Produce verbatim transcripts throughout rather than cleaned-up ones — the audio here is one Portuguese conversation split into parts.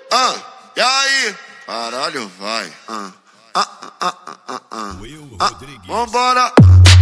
ah, e aí? Caralho, vai. Ah, ah, ah, ah, ah, ah. Ah, vambora.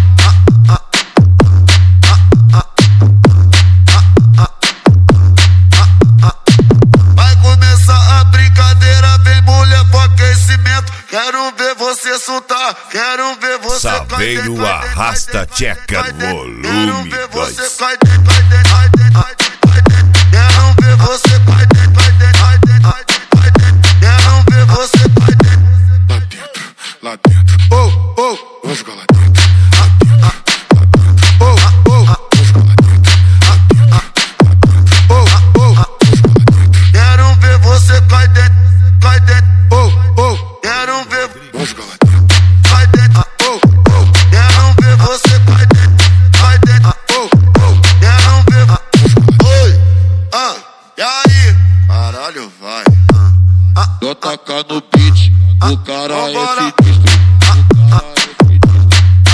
Vai começar a brincadeira, vem mulher pro aquecimento. Quero ver você soltar, quero ver você cair. Saveiro arrasta tcheca no volume. Quero ver você cair dentro, cair dentro, cair dentro, cair dentro. Quero ver você cair dentro, cair dentro, cair dentro, cair dentro. Quero ver você cair dentro. Lá dentro, lá dentro. Oh, oh, vamos jogar lá dentro. Lá dentro, lá dentro. Oh, oh, vamos jogar lá dentro. Lá dentro, lá dentro. Oh, oh, vamos jogar lá dentro. Quero ver você cair dentro, cair dentro. Oh, oh, quero ver. Vamos jogar lá dentro. Cai dentro, oh, oh. Quero ver você cai dentro, cai dentro, oh, oh. Quero ver. Oi, ah, e aí? Caralho, vai. Ah, ah, Vou tacar no beat, o cara é vambora. sinistro. O cara é sinistro.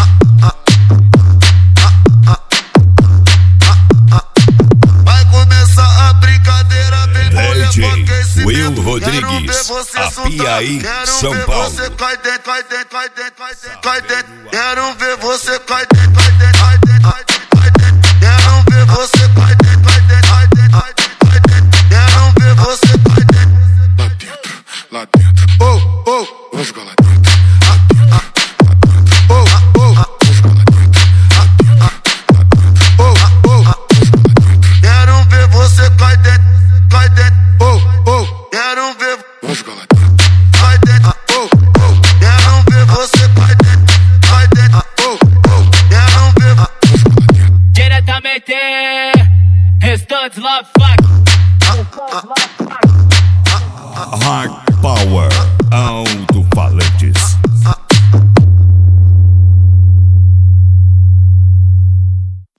Vai começar a brincadeira, vem mulher D J pro aquecimento. Will Quero Rodrigues, ver você a soltar. Piaí, Quero São ver Paulo. você cai dentro, cai dentro, cai dentro, cai dentro, cai dentro. Quero ver você cai dentro, cai dentro, cai dentro, cai dentro, cai dentro. Quero ver você cai dentro, cai dentro, cai dentro, cai dentro, cai dentro. Quero ver você cai dentro. Lá dentro, lá dentro. Oh, oh, vamos jogar lá dentro. Lá dentro, lá dentro. Oh, oh, vamos jogar lá dentro. Lá dentro, lá dentro. Oh, oh, vamos jogar lá dentro. Quero ver você cai dentro, cai dentro. Oh, oh, Quero ver vamos jogar lá dentro. cai dentro, oh, oh. Quero ver você cai dentro, cai dentro, oh, oh. Quero ver. Vamos jogar lá dentro. Diretamente, Restantes Love Fuck. Hard Power, alto-falantes.